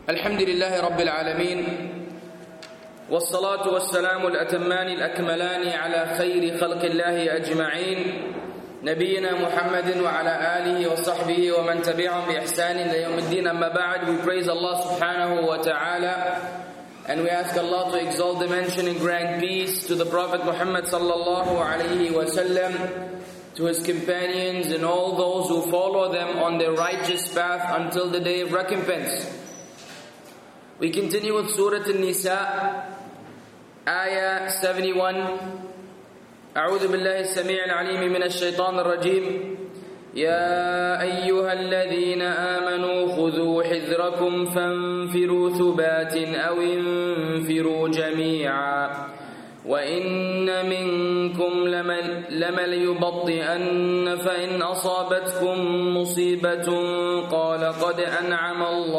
الحمد لله رب العالمين والصلاة والسلام الأتمان الأكملان على خير خلق الله أجمعين نبينا محمد وعلى آله وصحبه ومن تبعهم بإحسان إلى يوم الدين. أما بعد, we praise Allah subhanahu wa ta'ala and we ask Allah to exalt the mention and grant peace to the Prophet Muhammad sallallahu alayhi wa sallam, to his companions and all those who follow them on their righteous path until the day of recompense. We continue with Surah An-Nisa, Ayah 71. أعوذ بالله السميع العليم من الشيطان الرجيم. يا أيها الذين آمنوا خذوا حذركم فانفروا ثبات أو انفروا جميعا وإن منكم لمن ليبطئن فإن أصابتكم مصيبة قال قد أنعم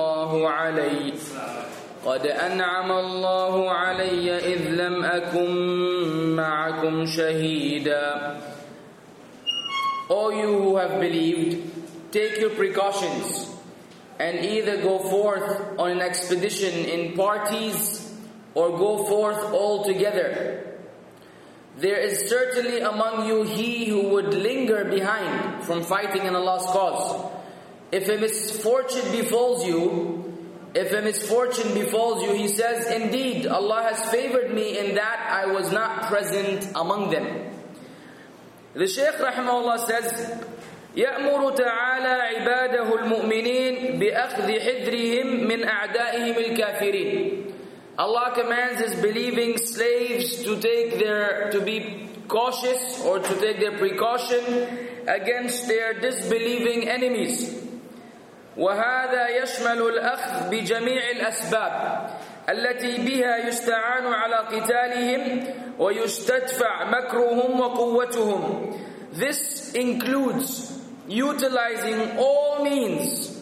الله علي إذ لم أكن معكم شهيدا. O you who have believed, take your precautions and either go forth on an expedition in parties or go forth all together. There is certainly among you he who would linger behind from fighting in Allah's cause. If a misfortune befalls you, he says, indeed, Allah has favored me in that I was not present among them. The Shaykh rahimahullah says, يأمر تعالى عباده المؤمنين بأخذ حذرهم من أعدائهم الكافرين. Allah commands His believing slaves to be cautious or to take their precaution against their disbelieving enemies. وهذا يشمل الأخذ بجميع الأسباب التي بها يستعان على قتالهم ويستدفع مكرهم وقوتهم. This includes utilizing all means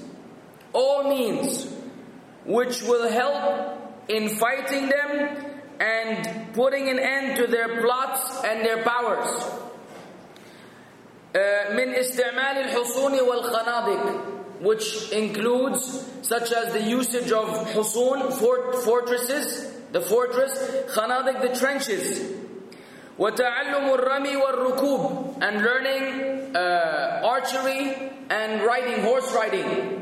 which will help in fighting them and putting an end to their plots and their powers. من استعمال الحصون والخنادق, which includes such as the usage of husun, fortresses, the fortress, khanadik, the trenches, وتعلم الرمي والركوب, and learning archery and riding, horse riding,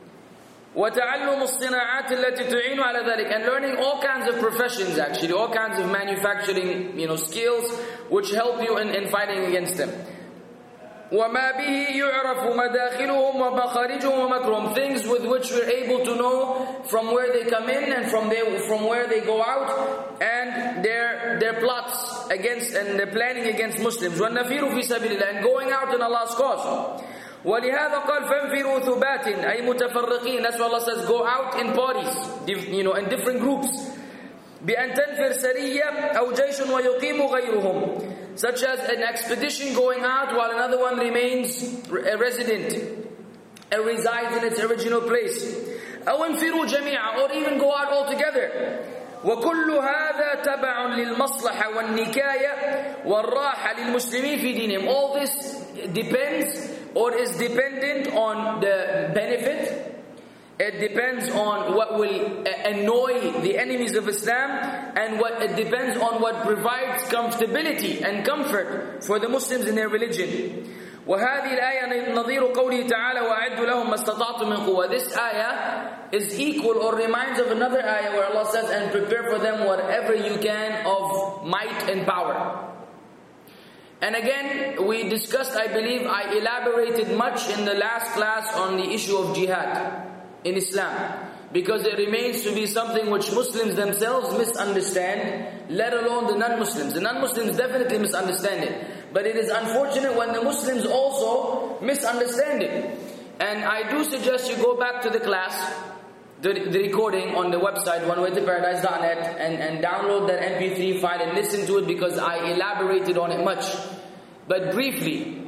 وتعلم الصناعات التي تعين على ذلك, and learning all kinds of professions, actually all kinds of manufacturing skills which help you in fighting against them. وَمَا بِهِ يُعْرَفُ مَدَاخِلُهُمْ وَمَخَارِجُهُمْ وَمَكْرُهُمْ, things with which we're able to know from where they come in and from where they go out, and their plots against and their planning against Muslims. وَالنَّفِيرُ فِي سَبِيلِ اللَّهِ, and going out in Allah's cause. وَلِهَذَا قَالْ فَانْفِرُوا ثُبَاتٍ أي متفرقين. That's why Allah says go out in parties, in different groups. بأن تنفر سرية أو جيش ويقيم غيرهم, such as an expedition going out while another one remains a resident and resides in its original place. أو انفروا جميعا, or even go out altogether. وكل هذا تبع للمصلحة والنكاية والراحة للمسلمين في دينهم. All this depends or is dependent on the benefit. It depends on what will annoy the enemies of Islam, and it depends on what provides comfortability and comfort for the Muslims in their religion. وهذه الآية نظير قوله تعالى وأعدوا لهم ما استطعتم من قوة. This ayah is equal or reminds of another ayah where Allah says, and prepare for them whatever you can of might and power. And again, we discussed, I believe, I elaborated much in the last class on the issue of jihad in Islam, because it remains to be something which Muslims themselves misunderstand, let alone the non-Muslims. The non-Muslims definitely misunderstand it, but it is unfortunate when the Muslims also misunderstand it. And I do suggest you go back to the class, the recording on the website onewaytoparadise.net, and download that MP3 file and listen to it, because I elaborated on it much. But briefly,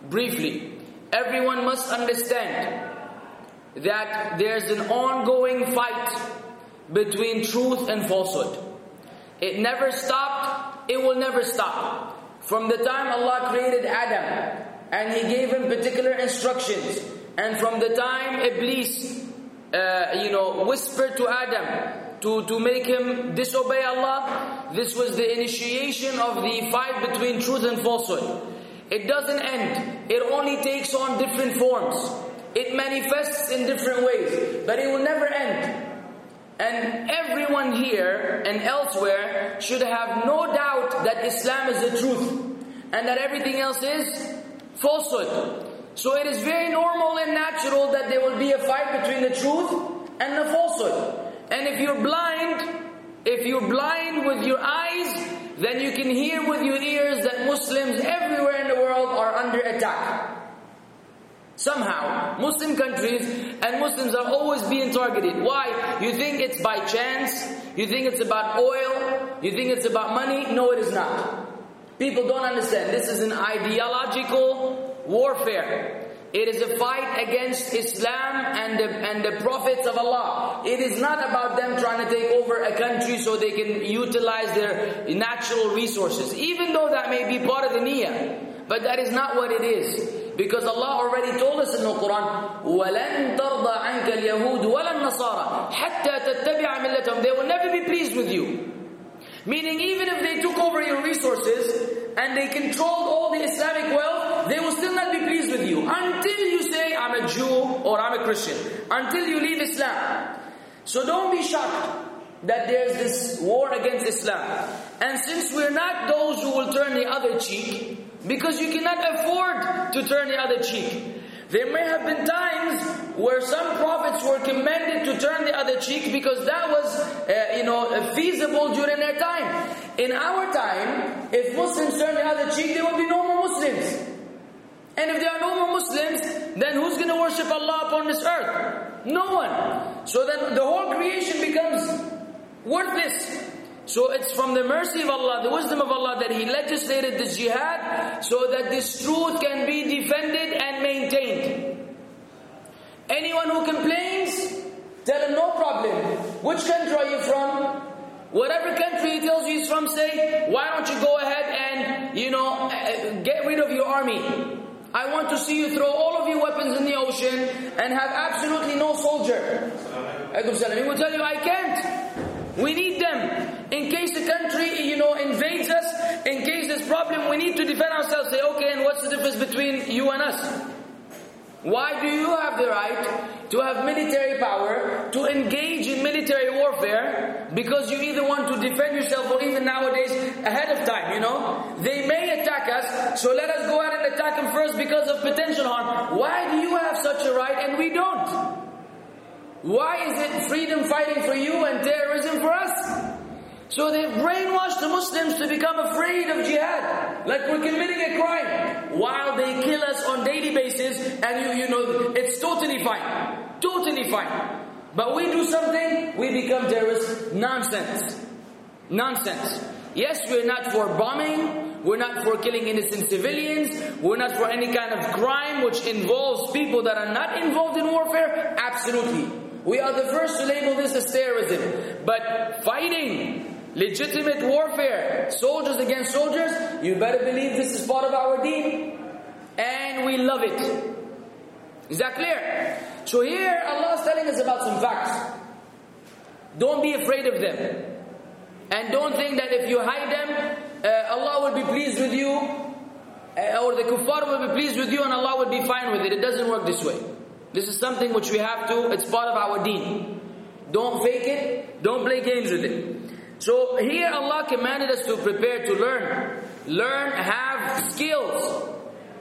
everyone must understand that there's an ongoing fight between truth and falsehood. It never stopped, it will never stop. From the time Allah created Adam and He gave him particular instructions, and from the time Iblis whispered to Adam to make him disobey Allah. This was the initiation of the fight between truth and falsehood. It doesn't end. It only takes on different forms. It manifests in different ways, but it will never end. And everyone here and elsewhere should have no doubt that Islam is the truth and that everything else is falsehood. So it is very normal and natural that there will be a fight between the truth and the falsehood. And if you're blind with your eyes, then you can hear with your ears that Muslims everywhere in the world are under attack. Somehow, Muslim countries and Muslims are always being targeted. Why? You think it's by chance? You think it's about oil? You think it's about money? No, it is not. People don't understand. This is an ideological warfare. It is a fight against Islam and the prophets of Allah. It is not about them trying to take over a country so they can utilize their natural resources. Even though that may be part of the niyyah. But that is not what it is. Because Allah already told us in the Quran, وَلَن تَرْضَى عَنْكَ الْيَهُودُ وَلَا النَّصَارَى حَتَّى تَتَّبِعَ مِلَّتَهُمْ. They will never be pleased with you. Meaning even if they took over your resources and they controlled all the Islamic wealth, they will still not be pleased with you. Until you say, I'm a Jew or I'm a Christian. Until you leave Islam. So don't be shocked that there's this war against Islam. And since we're not those who will turn the other cheek, because you cannot afford to turn the other cheek. There may have been times where some prophets were commanded to turn the other cheek because that was feasible during their time. In our time, if Muslims turn the other cheek, there will be no more Muslims. And if there are no more Muslims, then who's going to worship Allah upon this earth? No one. So then the whole creation becomes worthless. So it's from the mercy of Allah, the wisdom of Allah, that He legislated this jihad so that this truth can be defended and maintained. Anyone who complains, tell him no problem. Which country are you from? Whatever country he tells you he's from, say, why don't you go ahead and, get rid of your army. I want to see you throw all of your weapons in the ocean and have absolutely no soldier. He will tell you, I can't. We need them. In case the country, invades us, in case there's problem, we need to defend ourselves. Say, okay, and what's the difference between you and us? Why do you have the right to have military power, to engage in military warfare, because you either want to defend yourself or even nowadays ahead of time, They may attack us, so let us go out and attack them first because of potential harm. Why do you have such a right and we don't? Why is it freedom fighting for you and terrorism for us? So they've brainwashed the Muslims to become afraid of jihad. Like we're committing a crime. While they kill us on daily basis and it's totally fine. Totally fine. But we do something, we become terrorists. Nonsense. Nonsense. Yes, we're not for bombing. We're not for killing innocent civilians. We're not for any kind of crime which involves people that are not involved in warfare. Absolutely. We are the first to label this as terrorism. But fighting, legitimate warfare, soldiers against soldiers, you better believe this is part of our deen. And we love it. Is that clear? So here Allah is telling us about some facts. Don't be afraid of them. And don't think that if you hide them, Allah will be pleased with you. Or the kuffar will be pleased with you and Allah will be fine with it. It doesn't work this way. This is something which we have to, it's part of our deen. Don't fake it, don't play games with it. So here Allah commanded us to prepare to learn. Learn, have skills.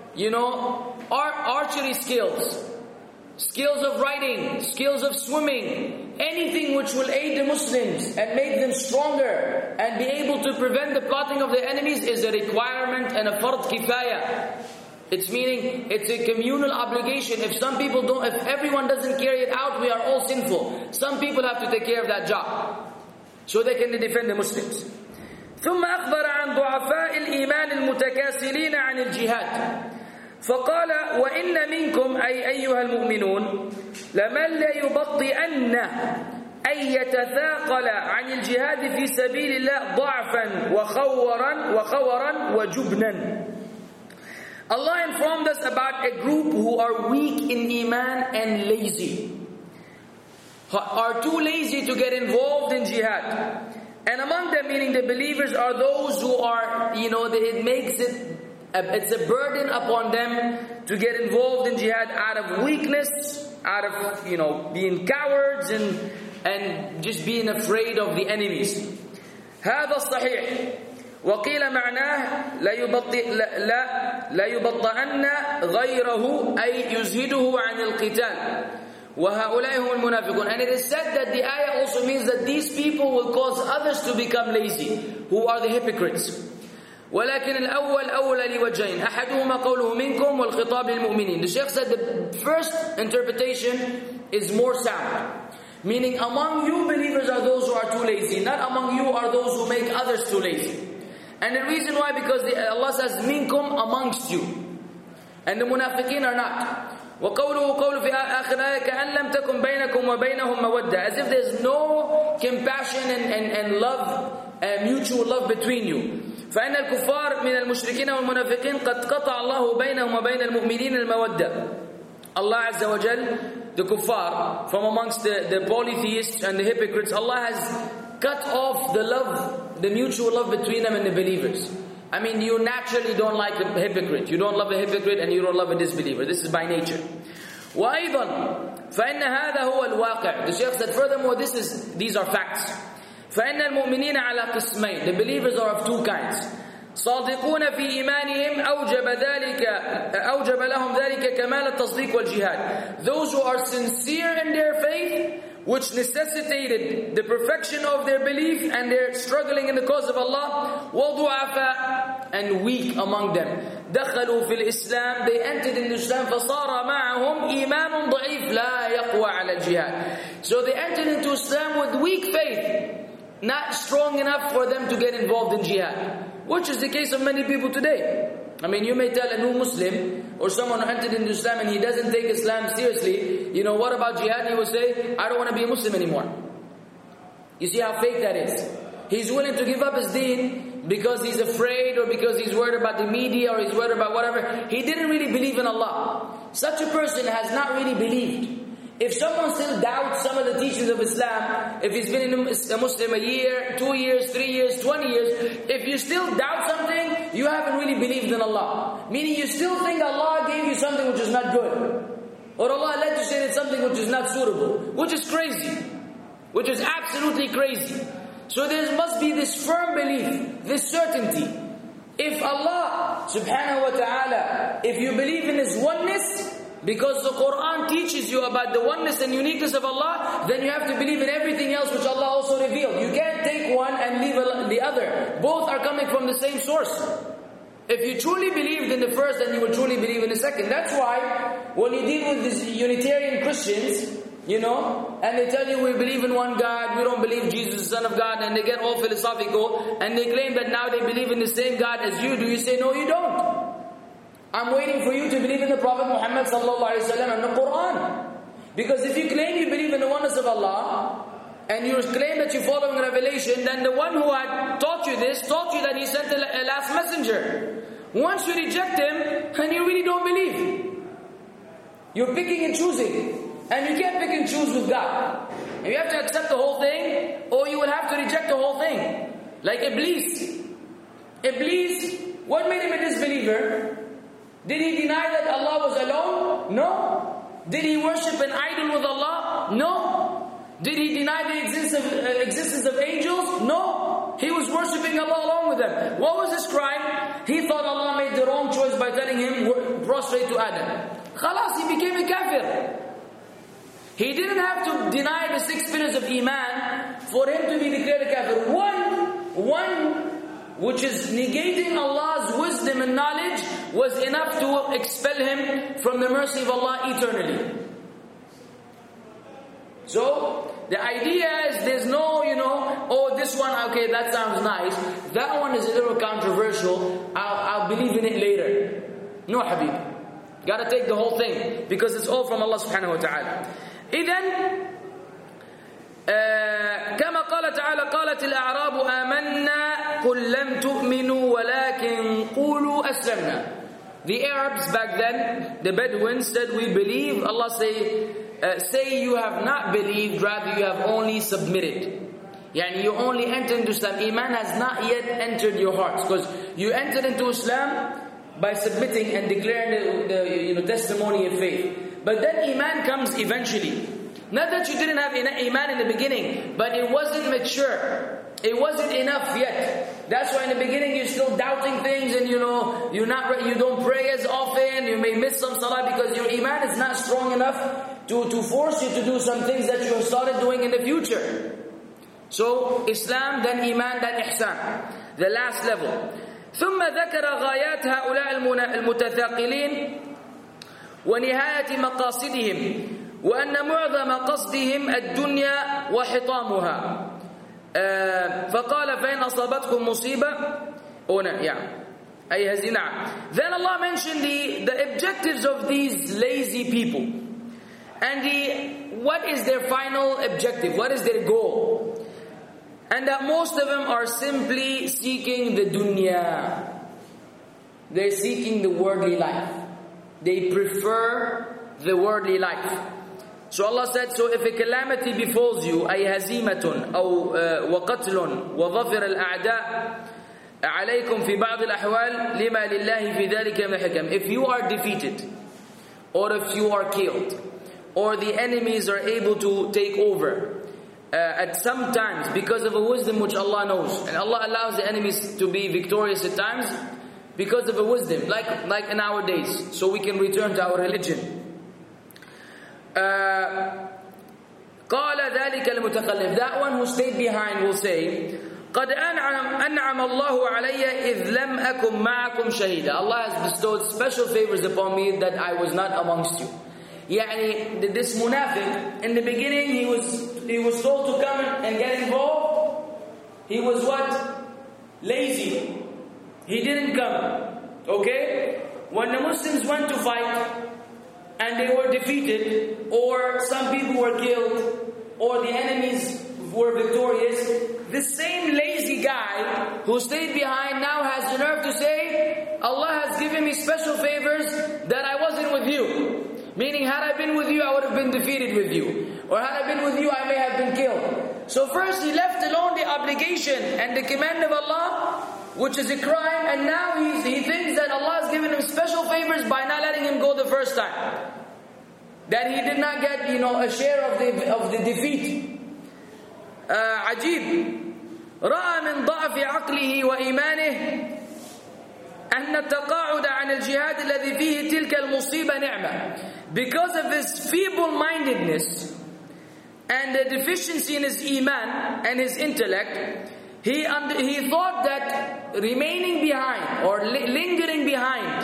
Archery skills. Skills of writing, skills of swimming. Anything which will aid the Muslims and make them stronger and be able to prevent the plotting of the enemies is a requirement and a fard kifaya. It's meaning, it's a communal obligation. If everyone doesn't carry it out, we are all sinful. Some people have to take care of that job. So they can defend the Muslims. ثم أخبر عن ضعفاء الإيمان المتكاسلين عن الجهاد. فقال وإن منكم أي أيها المؤمنون لمن لا يبطئن أن يتثاقل عن الجهاد في سبيل الله ضعفا وخورا وجبنا. Allah informed us about a group who are weak in Iman and lazy. are too lazy to get involved in jihad. And among them, meaning the believers, are those who are, it's a burden upon them to get involved in jihad out of weakness, out of, being cowards and just being afraid of the enemies. هذا الصحيح. وقيل معناه لا يبطئن غيره أي يزهده عن القتال وهؤلاء هم المنافقون. And it is said that the ayah also means that these people will cause others to become lazy, who are the hypocrites. ولكن الأول أولى لوجهين أحدهما قوله منكم والخطاب للمؤمنين. The Shaykh said the first interpretation is more sound, meaning among you believers are those who are too lazy, not among you are those who make others too lazy. And the reason why, because Allah says minkum, amongst you, and the munafiqeen are not. وقوله قول في آخر آية كأن لم تكن بينكم وبينهم مودة, as if there's no compassion and love, mutual love between you. فإن الكفار من المشركين والمنافقين قد قطع الله بينهم وبين المؤمنين المودة. Allah Azza wa Jal, the kuffar from amongst the polytheists and the hypocrites, Allah has cut off the love, the mutual love between them and the believers. I mean, you naturally don't like a hypocrite. You don't love a hypocrite and you don't love a disbeliever. This is by nature. وأيضا فإن هذا هو الواقع. The Shaykh said, furthermore, these are facts. فإن المؤمنين على قسمين. The believers are of two kinds. صادقون في إيمانهم أوجب لهم ذلك كمال التصديق والجهاد. Those who are sincere in their faith, which necessitated the perfection of their belief and their struggling in the cause of Allah. وضعفاء, and weak among them. دخلوا في الإسلام, they entered into Islam. فصار معهم إيمان ضعيف لا يقوى على الجهاد. So they entered into Islam with weak faith, not strong enough for them to get involved in jihad, which is the case of many people today. I mean, you may tell a new Muslim or someone who entered into Islam and he doesn't take Islam seriously, what about jihad? He will say, I don't want to be a Muslim anymore. You see how fake that is. He's willing to give up his deen because he's afraid or because he's worried about the media or he's worried about whatever. He didn't really believe in Allah. Such a person has not really believed. If someone still doubts some of the teachings of Islam, if he's been a Muslim a year, 2 years, 3 years, 20 years, if you still doubt something, you haven't really believed in Allah. Meaning you still think Allah gave you something which is not good. Or Allah let you say something which is not suitable. Which is crazy. Which is absolutely crazy. So there must be this firm belief, this certainty. If Allah subhanahu wa ta'ala, if you believe in His oneness, because the Quran teaches you about the oneness and uniqueness of Allah, then you have to believe in everything else which Allah also revealed. You can't take one and leave the other. Both are coming from the same source. If you truly believed in the first, then you will truly believe in the second. That's why when you deal with these Unitarian Christians, and they tell you we believe in one God, we don't believe Jesus is the Son of God, and they get all philosophical, and they claim that now they believe in the same God as you do, you say, no, you don't. I'm waiting for you to believe in the Prophet Muhammad sallallahu alaihi wasallam and the Quran. Because if you claim you believe in the oneness of Allah, and you claim that you're following revelation, then the one who had taught you this, taught you that he sent a last messenger. Once you reject him, then you really don't believe. You're picking and choosing. And you can't pick and choose with God. And you have to accept the whole thing, or you will have to reject the whole thing. Like Iblis. Iblis, what made him a disbeliever? Did he deny that Allah was alone? No. Did he worship an idol with Allah? No. Did he deny the existence of angels? No. He was worshipping Allah along with them. What was his crime? He thought Allah made the wrong choice by telling him prostrate to Adam. Khalas, he became a kafir. He didn't have to deny the 6 pillars of Iman for him to be declared a kafir. One which is negating Allah's wisdom and knowledge was enough to expel him from the mercy of Allah eternally. So, the idea is there's no, this one, okay, that sounds nice. That one is a little controversial. I'll believe in it later. No, Habib. Gotta take the whole thing because it's all from Allah subhanahu wa ta'ala. إذن كما قال تعالى قالت الأعراب آمنا قل لم تؤمنوا ولكن قولوا أسلمنا. The Arabs back then, the Bedouins said we believe. Allah say say you have not believed, rather you have only submitted. Yani you only entered into Islam. Iman has not yet entered your hearts, because you entered into Islam by submitting and declaring the testimony of faith. But then Iman comes eventually. Not that you didn't have Iman in the beginning, but it wasn't mature. It wasn't enough yet. That's why in the beginning you're still doubting things, and you don't pray as often. You may miss some salah because your Iman is not strong enough to force you to do some things that you have started doing in the future. So Islam, then Iman, then Ihsan. The last level. ثم ذكر غايات هؤلاء المتثاقلين ونهاية مقاصدهم وأن معظم قصدهم الدنيا وحطامها. فقال فإن أصابتكم مصيبة أي هذه نعم. Then Allah mentioned the objectives of these lazy people, and what is their final objective, what is their goal, and that most of them are simply seeking the dunya. They're seeking the worldly life. They prefer the worldly life. So Allah said, so if a calamity befalls you, أي هزيمة أو وقتل وظفر الأعداء عليكم في بعض الأحوال لما لله في ذلك من الحكم. If you are defeated, or if you are killed, or the enemies are able to take over, at some times, because of a wisdom which Allah knows, and Allah allows the enemies to be victorious at times because of a wisdom, like in our days, so we can return to our religion. قال ذلك المتخلف, that one who stayed behind will say, قد أنعم الله علي إذ لم أكن معكم شهيدا. Allah has bestowed special favors upon me that I was not amongst you. Yani this munafiq, in the beginning he was told to come and get involved. He was what? Lazy. He didn't come. Okay? When the Muslims went to fight and they were defeated, or some people were killed, or the enemies were victorious, the same lazy guy who stayed behind now has the nerve to say, Allah has given me special favors that I wasn't with you. Meaning, had I been with you, I would have been defeated with you. Or had I been with you, I may have been killed. So first he left alone the obligation and the command of Allah, which is a crime, and now he thinks that Allah has given him special favors by not letting him go the first time. That he did not get, a share of the defeat. عجيب. رأى من ضعف عقله وإيمانه أن التقاعد عن الجهاد الذي فيه تلك المصيبة نعمة. Because of his feeble-mindedness and the deficiency in his iman and his intellect, he thought that remaining behind or lingering behind,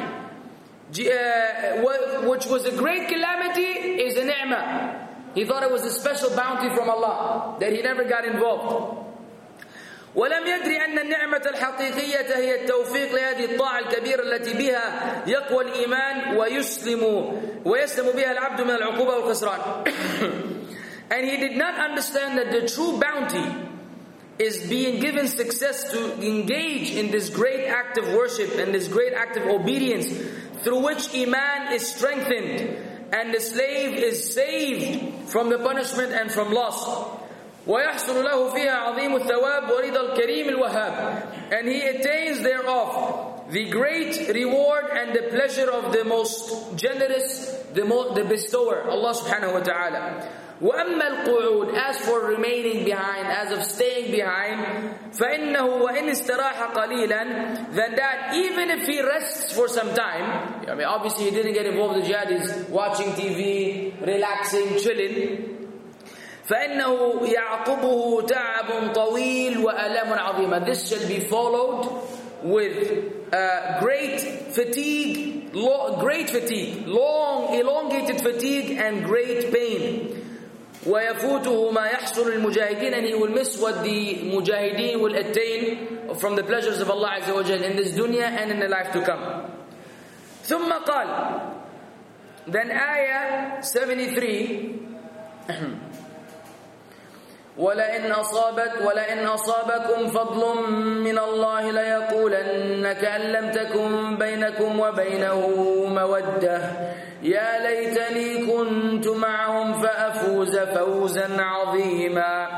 which was a great calamity, is a ni'mah. He thought it was a special bounty from Allah, that he never got involved. ولم يدري أن النعمة الحقيقية هي التوفيق لهذه الطاعة الكبيرة التي بها يقوى الإيمان ويسلم بها العبد من العقوبة والخسران. And he did not understand that the true bounty is being given success to engage in this great act of worship and this great act of obedience, through which Iman is strengthened and the slave is saved from the punishment and from loss. ويحصل له فيها عظيم الثواب ورضا الكريم الوهاب. And he attains thereof the great reward and the pleasure of the most generous, the bestower, Allah subhanahu wa ta'ala. وأما القعود, as for remaining behind, as of staying behind, فإنه وإن استراح قليلا, then that even if he rests for some time, obviously he didn't get involved in jihad, he's watching TV, relaxing, chilling, فإنه يعقبه تعب طويل وألام عظيمة. This shall be followed with great fatigue, long, elongated fatigue and great pain. ويفوته ما يحصل للمجاهدين, and he will miss what the mujahideen will attain from the pleasures of Allah Azza wa Jal in this dunya and in the life to come. ثم قال, then ayah 73, ولئن أصابكم فضل من الله ليقولن كأن لم تكن بينكم وبينه مودة يا ليتني كنت معهم فأفوز فوزا عظيما.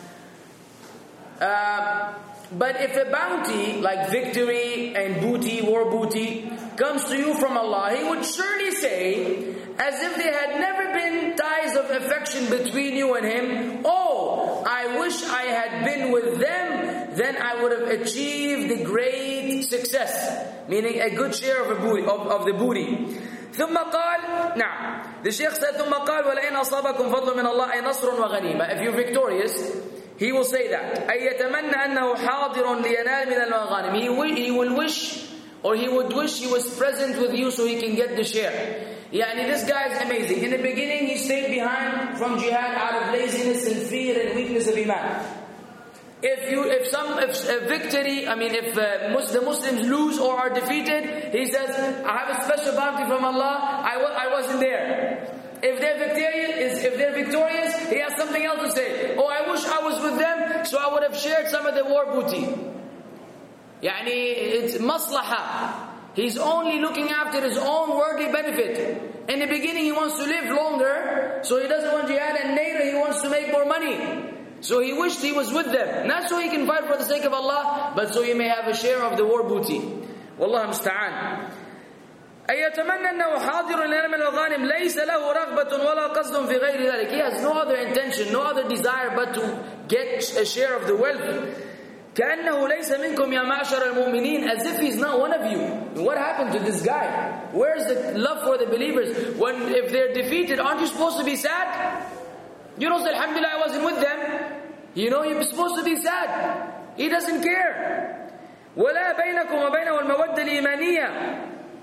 But if a bounty like victory and booty, war booty, comes to you from Allah, He would surely say, as if there had never been ties of affection between you and Him, oh, I wish I had been with them, then I would have achieved the great success, meaning a good share of the booty. ثم قال, now, the Shaykh said, ثم قال وَلَئِنْ أَصَابَكُمْ فَضْلٌ مِّنَ اللَّهِ أَيْ نَصْرٌ وَغَنِيمَةٌ. If you're victorious, he will say that. أَيْ يَتَمَنَّ أَنَّهُ حَاضِرٌ لِيَنَالْ مِنَ الْمَغَانِمِ. He will wish, or he would wish he was present with you so he can get the share. Yani this guy is amazing. In the beginning he stayed behind from jihad out of laziness and fear and weakness of iman. If the Muslims lose or are defeated, he says, I have a special bounty from Allah, I wasn't there. If they're victorious, he has something else to say. Oh, I wish I was with them, so I would have shared some of the war booty. Yani, it's maslaha. He's only looking after his own worldly benefit. In the beginning he wants to live longer, so he doesn't want jihad, and later he wants to make more money. So he wished he was with them. Not so he can fight for the sake of Allah, but so he may have a share of the war booty. Wallahu musta'an. أَيَتَمَنَّ أَنَّهُ حَاضِرٌ لِنَالِ مِنَ الْغَانِمِ لَيْسَ لَهُ رَغْبَةٌ وَلَا قَصْدٌ فِي غَيْرِ ذَلِكَ. He has no other intention, no other desire but to get a share of the wealth. كَأَنَّهُ لَيْسَ مِنْكُمْ يَا مَعْشَرَ الْمُؤْمِنِينَ. As if he's not one of you. What happened to this guy? Where's the love for the believers? If they're defeated, aren't you supposed to be sad? You don't say, Alhamdulillah, I wasn't with them. You know, you're supposed to be sad. He doesn't care. وَلَا بَيْنَكُمْ وَبَيْنَهُ الْمَوَدَّةُ الْإِيمَانِيَّةُ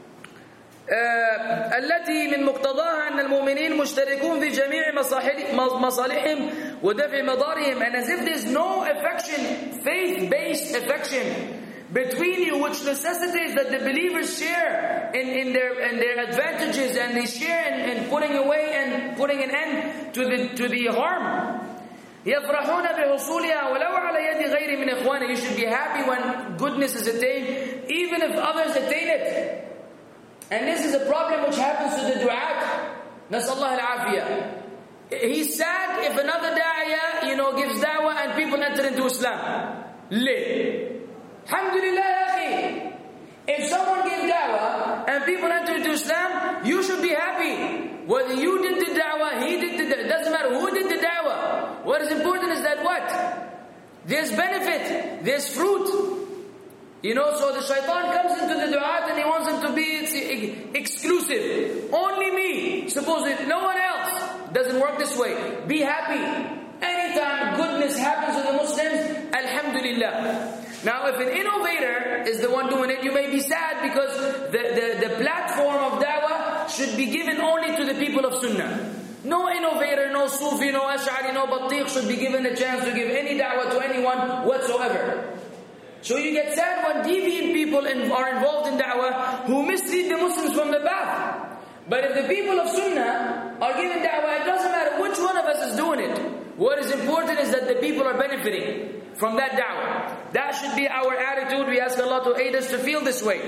التي من مقتضاها أن المؤمنين مشتركون في جميع مصالحهم ودفع مضارهم. And as if there's no affection, faith-based affection between you, which necessitates that the believers share in their advantages, and they share in putting away and putting an end to the harm. يفرحون بحصولها ولو على يد غير من إخوانه. You should be happy when goodness is attained, even if others attain it. And this is a problem which happens to the du'at. Nasallahu al-afiyah. He's sad if another da'iyah, gives da'wah and people enter into Islam. Alhamdulillah, ya akhi. If someone gives da'wah and people enter into Islam, you should be happy. Whether you did the da'wah, he did the da'wah, it doesn't matter who did the da'wah. What is important is that what? There's benefit, there's fruit. So the shaitan comes into the du'at and he wants them to be exclusive. Only me. Suppose it, no one else. Doesn't work this way. Be happy. Anytime goodness happens to the Muslims, alhamdulillah. Now if an innovator is the one doing it, you may be sad because the platform of da'wah should be given only to the people of sunnah. No innovator, no Sufi, no Ash'ari, no Battiq should be given a chance to give any da'wah to anyone whatsoever. So you get sad when deviant people are involved in da'wah who mislead the Muslims from the path. But if the people of sunnah are given da'wah, it doesn't matter which one of us is doing it. What is important is that the people are benefiting from that da'wah. That should be our attitude. We ask Allah to aid us to feel this way.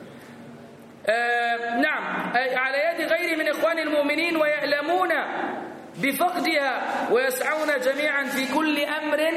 نعم على يد غير من إخوان المؤمنين ويعلمون بفقدها ويسعون جميعا في كل أمر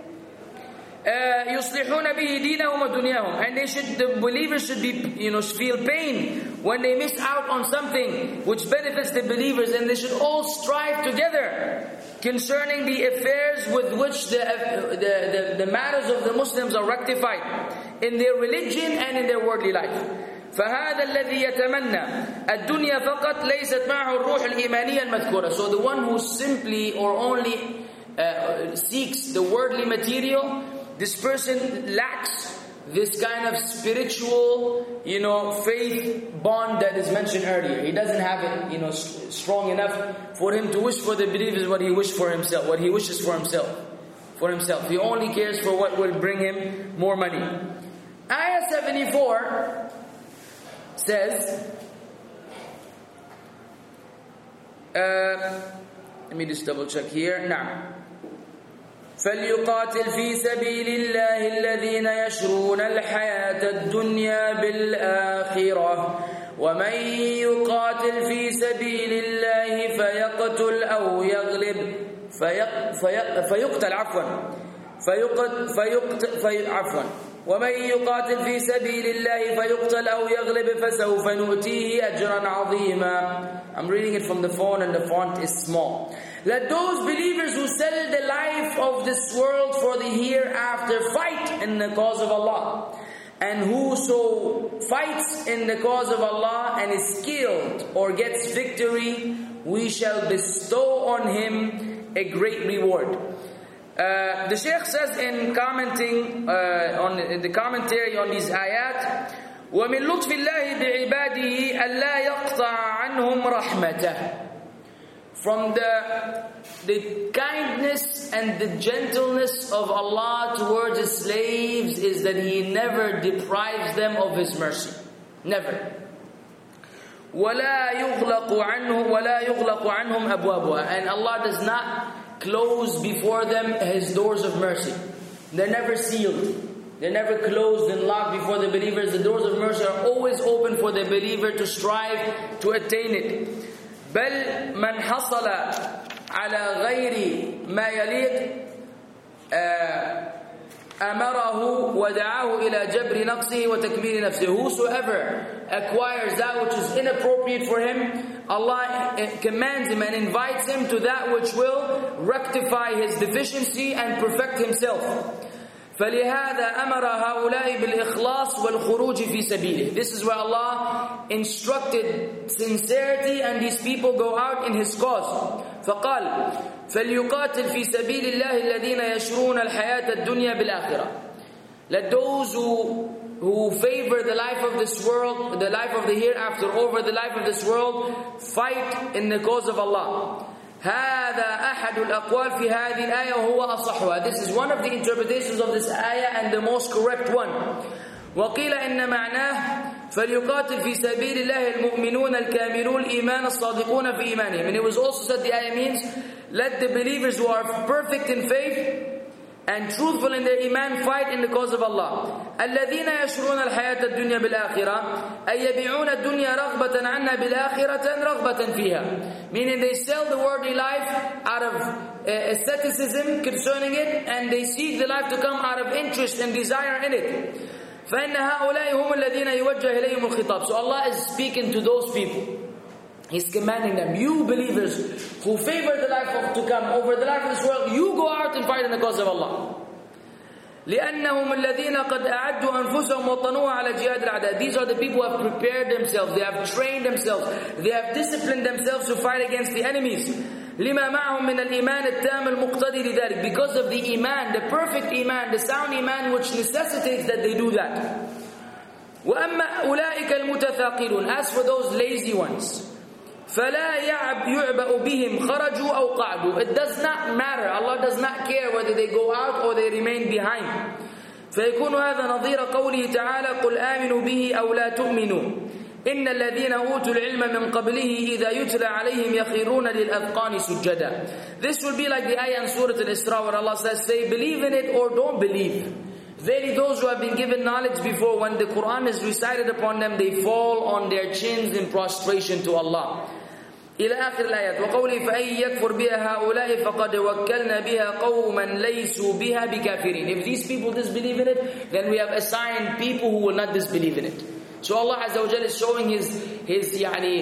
يصلحون به دينهم ودنياهم. And the believers should be, feel pain when they miss out on something which benefits the believers, and they should all strive together concerning the affairs with which the matters of the Muslims are rectified in their religion and in their worldly life. فهذا الذي يتمنى الدنيا فقط ليست معه الروح الإيمانية المذكورة. So the one who simply or only seeks the worldly material, this person lacks this kind of spiritual, faith bond that is mentioned earlier. He doesn't have it, strong enough for him to wish for the believers what he wishes for himself. He only cares for what will bring him more money. Ayah 74 says, let me just double check here. Now, فليقاتل في سبيل الله الذين يشرون الحياة الدنيا بالآخرة ومن يقاتل في سبيل الله فيقتل أو يغلب ومن يقاتل في سبيل الله فيقتل أو يغلب فسوف نؤتيه أجرا عظيما. I'm reading it from the phone and the font is small. Let those believers who sell the life of this world for the hereafter fight in the cause of Allah. And whoso fights in the cause of Allah and is killed or gets victory, we shall bestow on him a great reward. The Shaykh says in commenting on the commentary on these ayat, وَمِن لُطْفِ اللَّهِ بِعِبَادِهِ أَلَّا يَقْطَعَ عَنْهُمْ رَحْمَتَهُ. From the kindness and the gentleness of Allah towards His slaves is that He never deprives them of His mercy. Never. وَلَا يُغْلَقُ عَنْهُمْ أَبْوَابُهَا. And Allah does not close before them His doors of mercy. They're never sealed. They're never closed and locked before the believers. The doors of mercy are always open for the believer to strive to attain it. بل من حصل على غير ما يليق أمره ودعاه إلى جبر نقصه وتكميل نفسه. Whosoever acquires that which is inappropriate for him, Allah commands him and invites him to that which will rectify his deficiency and perfect himself. فلهذا أمر هؤلاء بالإخلاص والخروج في سبيله. This is why Allah instructed sincerity and these people go out in His cause. فقال فليقاتل في سبيل الله الذين يشرون الحياة الدنيا بالآخرة. Let those who favor the life of this world, the life of the hereafter over the life of this world, fight in the cause of Allah. هذا أحد الأقوال في هذه الآية وهو أصحها. This is one of the interpretations of this ayah and the most correct one. وقيل إن معناه فليقاتل في سبيل الله المؤمنون الكاملون الإيمان الصادقون في إيمانهم. And it was also said the ayah means let the believers who are perfect in faith and truthful in their iman fight in the cause of Allah. الذين يشرون الحياة الدنيا بالآخرة أي يبيعون الدنيا رغبة عنها بالآخرة رغبة فيها. Meaning they sell the worldly life out of asceticism concerning it, and they seek the life to come out of interest and desire in it. فإن هؤلاء هم الذين يوجه إليهم الخطاب. So Allah is speaking to those people. He's commanding them, you believers who favor the life to come over the life of this world, you go out and fight in the cause of Allah. لأنهم الذين قد أعدوا أنفسهم وطنوها على جهاد الأعداء. These are the people who have prepared themselves, they have trained themselves, they have disciplined themselves to fight against the enemies. لما معهم من الإيمان التام المقتضي لذلك. Because of the iman, the perfect iman, the sound iman which necessitates that they do that. وأما أولئك المتثاقلون. As for those lazy ones, فلا يعبأ بهم خرجوا أو قعدوا. It does not matter. Allah does not care whether they go out or they remain behind. فيكون هذا نظير قوله تعالى قل آمنوا به أو لا تؤمنوا إن الذين أوتوا العلم من قبله إذا يتلى عليهم يخرون للأذقان سجدا. This will be like the ayah in Surah Al-Isra where Allah says, say believe in it or don't believe. Verily those who have been given knowledge before, when the Quran is recited upon them, they fall on their chins in prostration to Allah. إلى آخر الآيات. وقوله فأي يكفر بها هؤلاء فقد وكلنا بها قوما ليسوا بها بكافرين. If these people disbelieve in it, then we have assigned people who will not disbelieve in it. So Allah Azza wa Jalla is showing His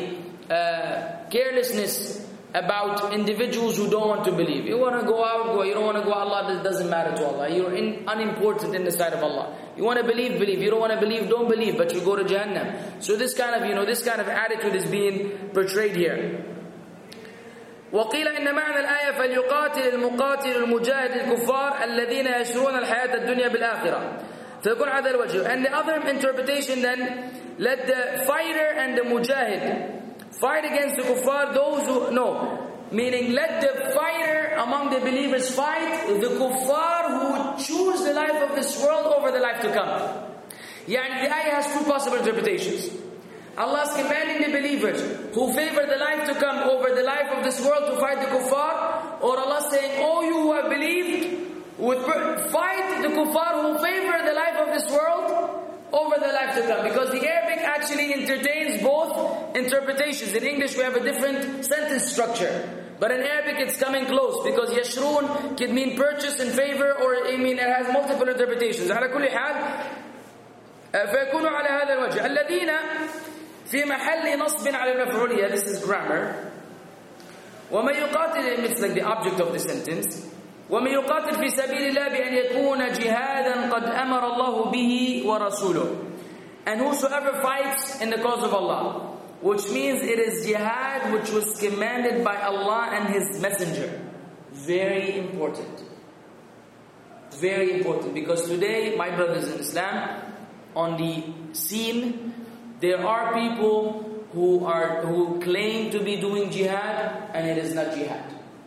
carelessness about individuals who don't want to believe. You want to go out, go. You don't want to go out, Allah, it doesn't matter to Allah. You're unimportant in the sight of Allah. You want to believe, believe. You don't want to believe, don't believe, but you go to Jahannam. So this kind of attitude is being portrayed here. وقيل إن معنى الآية فليقاتل المقاتل المجاهد الكفار الذين يشرون الحياة الدنيا بالآخرة. فيكون هذا الوجه. And the other interpretation then, let the fighter and the mujahid fight against the kuffar, those who, no, meaning let the fighter among the believers fight the kuffar who choose the life of this world over the life to come. Yani the ayah has two possible interpretations. Allah is commanding the believers who favor the life to come over the life of this world to fight the kuffar, or Allah is saying, oh you who have believed, kuffar who favor the life of this world over the life to come. Because the Arabic actually entertains both interpretations. In English we have a different sentence structure. But in Arabic it's coming close, because yashrun could mean purchase in favor, or it has multiple interpretations. على كل حال فيكونوا على هذا الوجه الذين في محل نصب على المفعولية. This is grammar. ومن يقاتل, it's like the object of the sentence. ومن يقاتل في سبيل الله بأن يكون جهادا قد أمر الله به ورسوله. And whosoever fights in the cause of Allah, which means it is jihad which was commanded by Allah and His Messenger. Very important. Very important. Because today, my brothers in Islam, on the scene, there are people who claim to be doing jihad, and it is not jihad.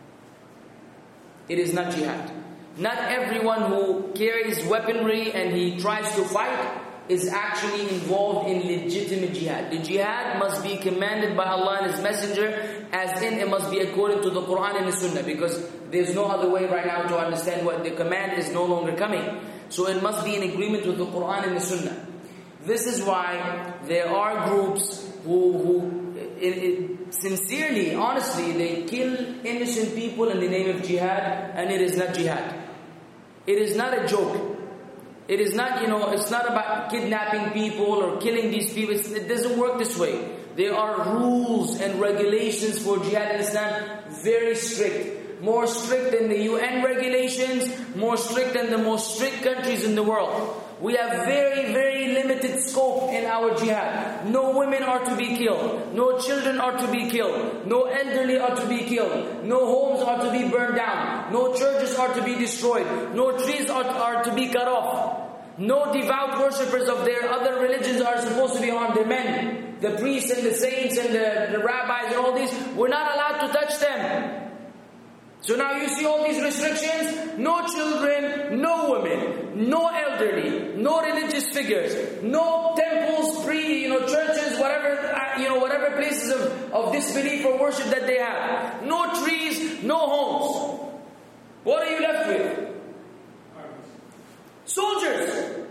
It is not jihad. Not everyone who carries weaponry and he tries to fight is actually involved in legitimate jihad. The jihad must be commanded by Allah and His Messenger, as in it must be according to the Quran and the Sunnah, because there's no other way right now to understand what the command is no longer coming. So it must be in agreement with the Quran and the Sunnah. This is why there are groups who sincerely, honestly, they kill innocent people in the name of jihad, and it is not jihad. It is not a joke. It is not, it's not about kidnapping people or killing these people. It doesn't work this way. There are rules and regulations for jihad in Islam, very strict. More strict than the UN regulations, more strict than the most strict countries in the world. We have very, very limited scope in our jihad. No women are to be killed. No children are to be killed. No elderly are to be killed. No homes are to be burned down. No churches are to be destroyed. No trees are to be cut off. No devout worshippers of their other religions are supposed to be harmed. The men, the priests and the saints and the rabbis and all these, we're not allowed to touch them. So now you see all these restrictions. No children, no women, no elderly, no religious figures, no temples, churches, whatever places of disbelief or worship that they have. No trees, no homes. What are you left with? Soldiers.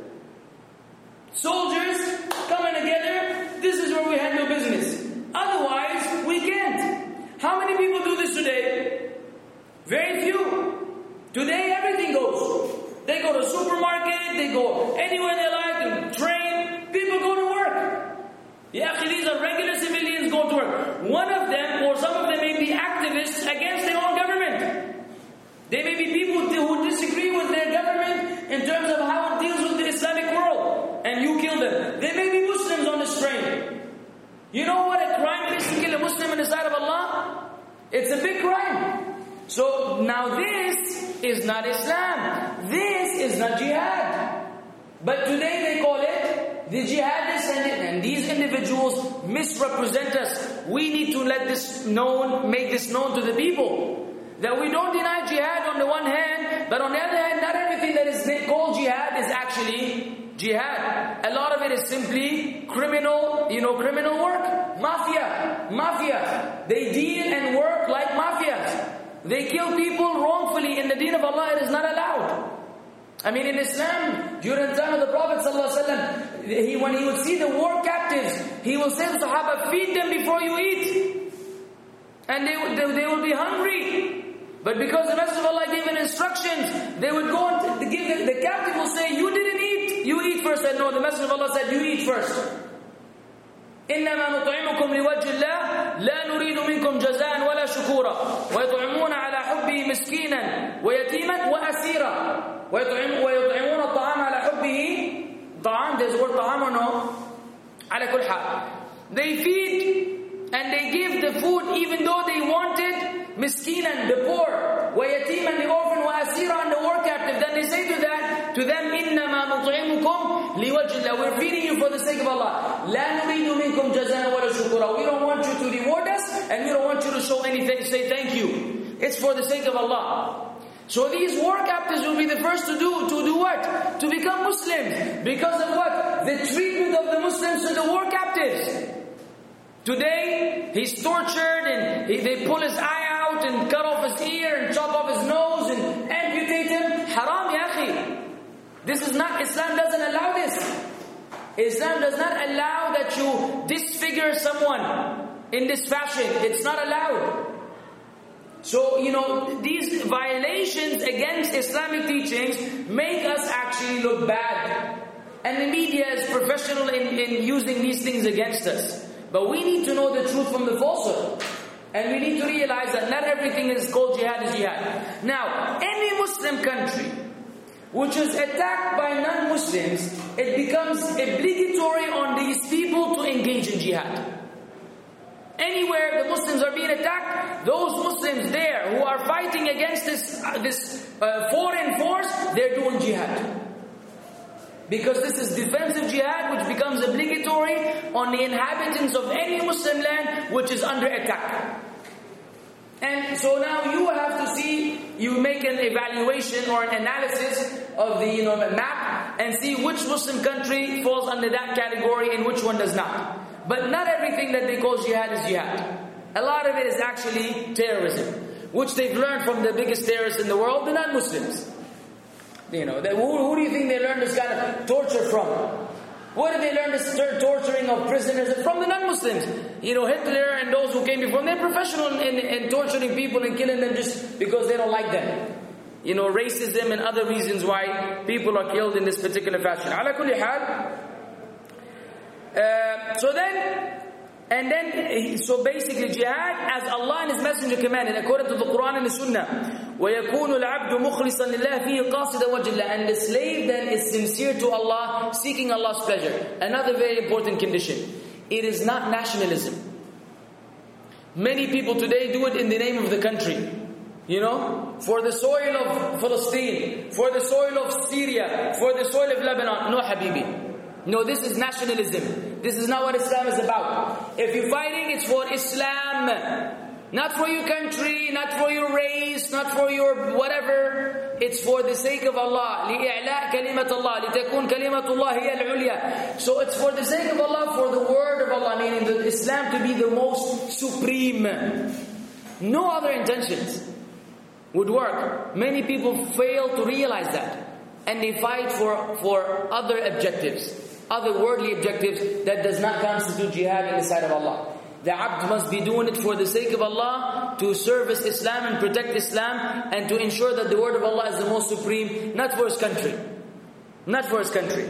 Soldiers coming together. This is where we handle business. Otherwise, we can't. How many people do this today? Very few. Today everything goes. They go to supermarket, they go anywhere they like, and train. People go to work. Yeah, these are regular civilians going to work. One of them or some of them may be activists against their own government. They may be people who disagree with their government in terms of how it deals with the Islamic world. And you kill them. They may be Muslims on this train. You know what a crime it is to kill a Muslim in the sight of Allah? It's a big crime. So now this is not Islam. This is not jihad. But today they call it the jihadists, and these individuals misrepresent us. We need to make this known to the people. That we don't deny jihad on the one hand, but on the other hand, not everything that is called jihad is actually jihad. A lot of it is simply criminal work. Mafia. They deal and work like mafias. They kill people wrongfully. In the deen of Allah, it is not allowed. I mean, in Islam, during the time of the Prophet ﷺ, when he would see the war captives, he will say to the Sahaba, feed them before you eat. And they will be hungry. But because the Messenger of Allah gave an instructions, they would go and give the captive will say, you didn't eat. You eat first. And no, the Messenger of Allah said, you eat first. إنما نطعمكم لوجه الله لا نريد منكم جزاء ولا شكورا ويطعمون على حبه مسكينا ويتيما وأسيرا ويطعمون الطعام على حبه طعام. There's the word طعام or no? على كل حال. They feed and they give the food even though they wanted miskinan, the poor, ويتيما, the orphan, وأسيرا, and the war captive. Then they say to them, إنما نطعمكم لوجه الله. We're feeding you for the sake of Allah. لا نريد منكم جزاء ولا شكورا. We don't want you to reward us, and we don't want you to show anything, say thank you. It's for the sake of Allah. So these war captives will be the first to do what? To become Muslims. Because of what? The treatment of the Muslims to the war captives. Today, he's tortured and they pull his eye out and cut off his ear and chop off his nose and amputate him. Haram, ya akhi. This is not, Islam doesn't allow this. Islam does not allow that you disfigure someone in this fashion. It's not allowed. So, these violations against Islamic teachings make us actually look bad. And the media is professional in using these things against us. But we need to know the truth from the falsehood. And we need to realize that not everything is called jihad is jihad. Now, any Muslim country which is attacked by non-Muslims, it becomes obligatory on these people to engage in jihad. Anywhere the Muslims are being attacked, those Muslims there who are fighting against this foreign force, they're doing jihad. Because this is defensive jihad which becomes obligatory on the inhabitants of any Muslim land which is under attack. And so now you have to see, you make an evaluation or an analysis of the map and see which Muslim country falls under that category and which one does not. But not everything that they call jihad is jihad. A lot of it is actually terrorism, which they've learned from the biggest terrorists in the world, the non-Muslims. Who do you think they learned this kind of torture from? Where did they learn this torturing of prisoners? From the non-Muslims. Hitler and those who came before, they're professional in torturing people and killing them just because they don't like them. Racism and other reasons why people are killed in this particular fashion. Ala kulli hal. So basically jihad, as Allah and His Messenger commanded, according to the Quran and the Sunnah, وَيَكُونُ الْعَبْدُ مُخْلِصًا لِلَّهِ فِيهِ قَاصِدَ وَجْهِ اللَّهِ, and the slave then is sincere to Allah, seeking Allah's pleasure. Another very important condition, it is not nationalism. Many people today do it in the name of the country. For the soil of Palestine, for the soil of Syria, for the soil of Lebanon. No, Habibi. No, this is nationalism. This is not what Islam is about. If you're fighting, it's for Islam. Not for your country, not for your race, not for your whatever. It's for the sake of Allah. لِإِعْلَاء كَلِمَةَ اللَّهِ لِتَكُونَ كَلِمَةُ اللَّهِ هِيَ الْعُلْيَا. So it's for the sake of Allah, for the word of Allah, meaning the Islam to be the most supreme. No other intentions would work. Many people fail to realize that. And they fight for other objectives, other worldly objectives that does not constitute jihad in the sight of Allah. The abd must be doing it for the sake of Allah, to service Islam and protect Islam, and to ensure that the word of Allah is the most supreme, not for his country. Not for his country.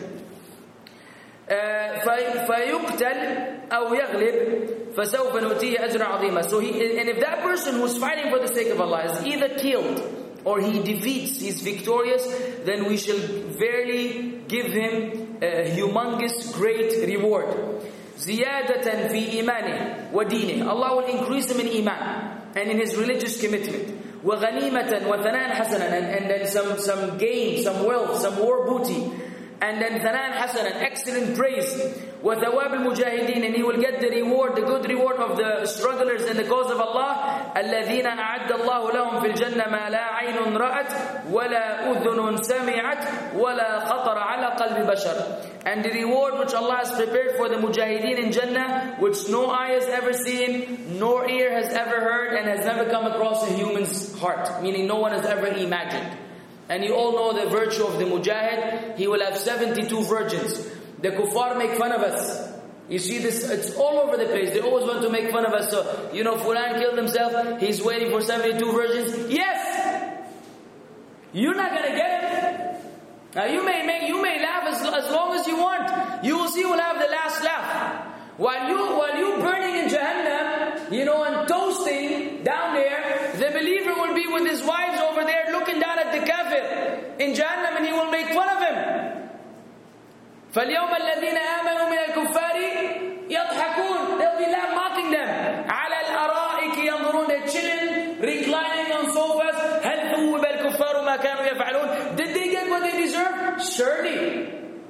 فَيُقْتَلْ أَوْ يَغْلِبْ فَسَوْفَ نُؤْتِيهِ أَجْرًا عَظِيمًا. So and if that person who's fighting for the sake of Allah is either killed or he defeats, he's victorious, then we shall verily give him a humongous, great reward. زِيَادَةً فِي إِيمَانِهِ وَدِينِهِ. Allah will increase him in iman and in his religious commitment. وَغَنِيمَةً وَثَنَاءً حَسَنًا, and then some gain, some wealth, some war booty. And then ثَنَاءً حَسَنًا, excellent praise. وَثَوَابِ الْمُجَاهِدِينَ, and he will get the reward, the good reward of the strugglers in the cause of Allah. الَّذِينَ أَعَدَّ اللَّهُ لَهُمْ فِي الْجَنَّةِ مَا لَا عَيْنٌ رَأَتْ وَلَا أُذُنٌ سَمِعَتْ وَلَا خَطَرَ عَلَى قَلْبِ بَشَرٍ. And the reward which Allah has prepared for the mujahideen in Jannah, which no eye has ever seen, nor ear has ever heard, and has never come across a human's heart. Meaning no one has ever imagined. And you all know the virtue of the mujahid. He will have 72 virgins. The kuffar make fun of us. You see this, it's all over the place. They always want to make fun of us. So, Fulan killed himself. He's waiting for 72 virgins. Yes! You're not going to get it. Now you may laugh as long as you want. You will see who will have the last laugh. While you burning in Jahannam, and toasting down there, the believer will be with his wives over there looking down at the kafir in Jahannam, and he will make fun of him. فَالْيَوْمَ الَّذِينَ آمَنُوا مِنَ الْكُفَّارِ يَضْحَكُونَ. They'll be mocking them. عَلَى الْأَرَائِكِ يَنْظُرُونَ. They're chilling, reclining on sofas. هَلْ ثُوِّبَ الْكُفَّارُ مَا كَانُوا يَفْعَلُونَ. Did they get what they deserve? Surely.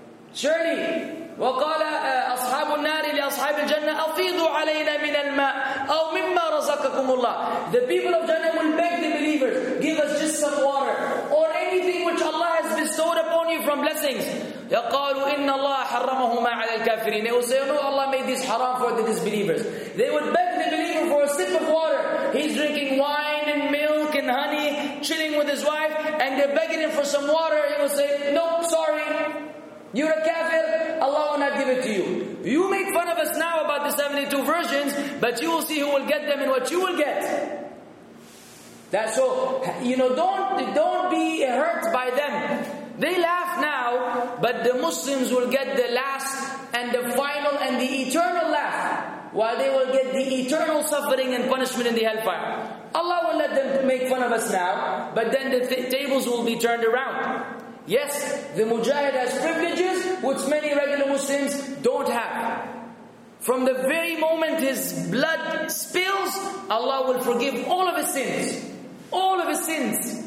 وقال أصحاب النار لأصحاب الجنة أفيضوا علينا من الماء أو مما رزقكم الله. The people of Jannah will beg the believers, give us just some water or anything which Allah has bestowed upon you from blessings. يقالوا إن الله حرمهما على الكافرين. They will say, no, Allah made this haram for the disbelievers. They would beg the believer for a sip of water. He's drinking wine and milk and honey, chilling with his wife and they're begging him for some water, he will say, "Nope, sorry. You're a kafir, Allah will not give it to you." You make fun of us now about the 72 virgins, but you will see who will get them and what you will get. That's so, don't be hurt by them. They laugh now, but the Muslims will get the last and the final and the eternal laugh, while they will get the eternal suffering and punishment in the hellfire. Allah will let them make fun of us now, but then the tables will be turned around. Yes, the Mujahid has privileges which many regular Muslims don't have. From the very moment his blood spills, Allah will forgive all of his sins. All of his sins.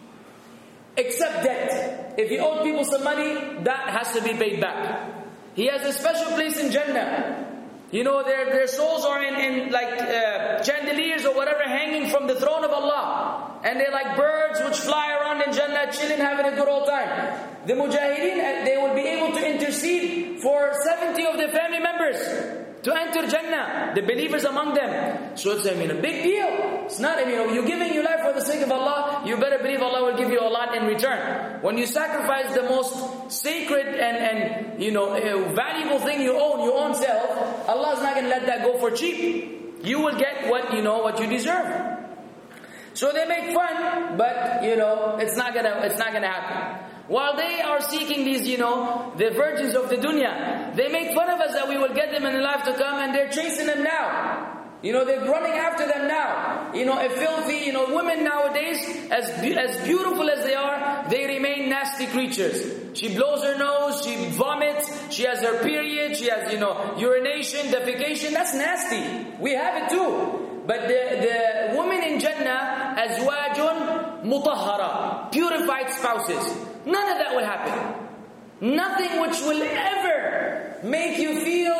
Except debt. If he owed people some money, that has to be paid back. He has a special place in Jannah. Their souls are in chandeliers or whatever hanging from the throne of Allah. And they're like birds which fly around in Jannah, chilling, having a good old time. The Mujahideen, they will be able to intercede for 70 of their family members to enter Jannah, the believers among them. So it's a big deal. It's not, you're giving your life for the sake of Allah, you better believe Allah will give you a lot in return. When you sacrifice the most sacred and valuable thing you own, your own self, Allah's not going to let that go for cheap. You will get what you deserve. So they make fun, but it's not gonna happen. While they are seeking these, the virgins of the dunya, they make fun of us that we will get them in the life to come, and they're chasing them now. They're running after them now. A filthy, women nowadays, as beautiful as they are, they remain nasty creatures. She blows her nose, she vomits, she has her period, she has, urination, defecation. That's nasty. We have it too. But the women in Jannah, azwajun mutahhara, purified spouses. None of that will happen. Nothing which will ever make you feel,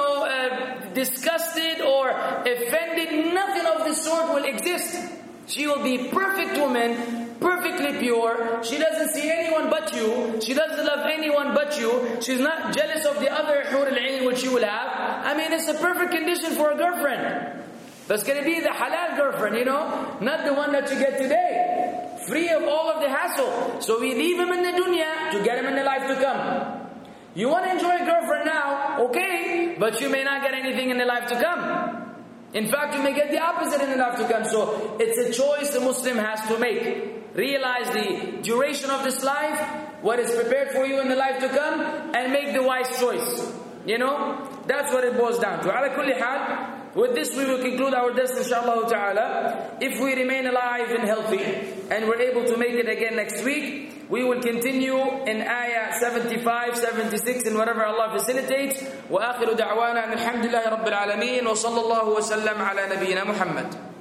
disgusted or offended. Nothing of this sort will exist. She will be perfect woman, perfectly pure. She doesn't see anyone but you. She doesn't love anyone but you. She's not jealous of the other hur al-ain which you will have. It's a perfect condition for a girlfriend. That's going to be the halal girlfriend, not the one that you get today. Free of all of the hassle. So we leave him in the dunya to get him in the life to come. You want to enjoy a girlfriend now, okay, but you may not get anything in the life to come. In fact, you may get the opposite in the life to come. So it's a choice the Muslim has to make. Realize the duration of this life, what is prepared for you in the life to come, and make the wise choice. That's what it boils down to. Ala kulli hal, with this we will conclude our dars inshaAllah ta'ala. If we remain alive and healthy and we're able to make it again next week, we will continue in ayah 75, 76 and whatever Allah facilitates. Wa akhiru da'wana alhamdulillahi rabbil alameen wa sallallahu wa sallam ala nabiyyina Muhammad.